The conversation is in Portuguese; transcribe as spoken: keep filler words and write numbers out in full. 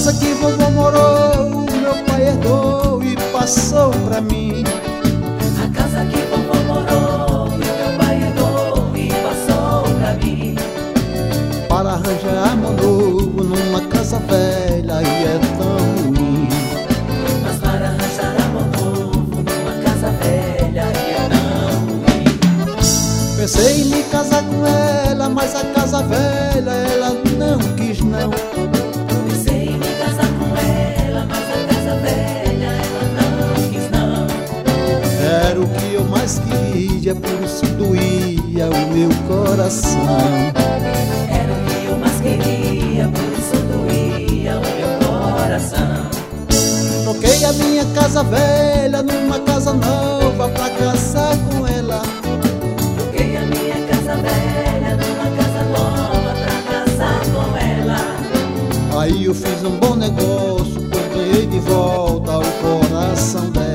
casa que vovô morou, meu pai herdou e passou pra mim. A casa que vovô morou, meu pai herdou e passou pra mim. Para arranjar amor novo numa casa velha e é tão ruim. Mas para arranjar amor novo numa casa velha e é tão ruim. Pensei em me casar com ela, mas a casa velha ela não quis não. Pensei em me casar com ela, mas a casa velha ela não quis não. Era o que eu mais queria, por isso doía o meu coração. Era o que eu mais queria, por isso doía o meu coração. Troquei a minha casa velha numa casa nova pra casar com ela. Troquei a minha casa velha numa casa nova pra casar com ela. Aí eu fiz um bom negócio, pois ganhei de volta o coração dela.